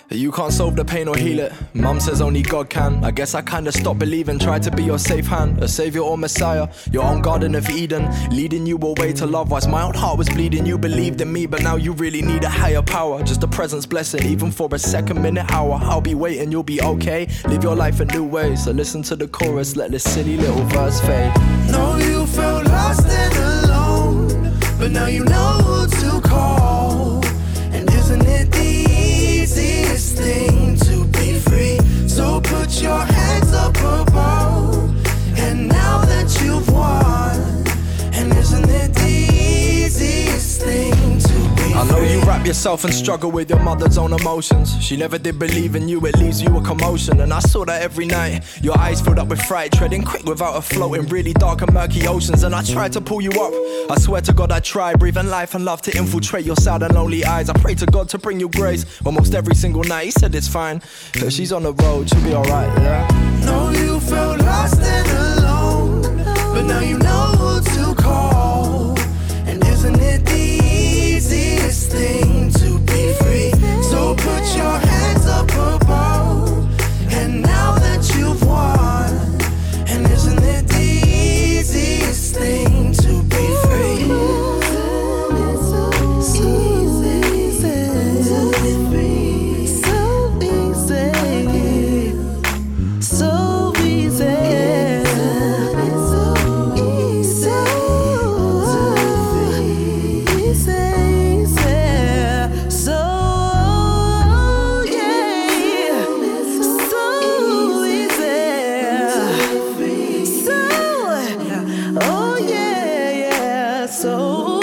You can't solve the pain or heal it. Mum says only God can. I guess I kinda stopped believing. Tried to be your safe hand, a savior or messiah, your own garden of Eden, leading you away to love. Whilst my own heart was bleeding, you believed in me, but now you really need a higher power. Just a presence blessing, even for a second, minute, hour. I'll be waiting, you'll be okay. Live your life in new ways. So listen to the chorus, let this silly little verse fade. No, you felt lost and alone, but now you know who to call. And isn't it the easiest thing to be free? So put your hands up above, and now that you've won, and isn't it the easiest thing to be I know free? you wrap yourself and struggle with your mother's own emotions. She never did believe in you, it leaves you a commotion. And I saw that every night, your eyes filled up with fright, treading quick without a float in really dark and murky oceans. And I tried to pull you up, I swear to God I tried, breathing life and love to infiltrate your sad and lonely eyes. I pray to God to bring you grace almost every single night. He said it's fine, but she's on the road, she'll be alright, yeah. No, you felt lost and alone, but now you know who to call. And isn't it the easiest thing to be free? So put your hands up above, and now that you've won, and isn't it the easiest thing to be free? So easy to be free. So easy. So easy. So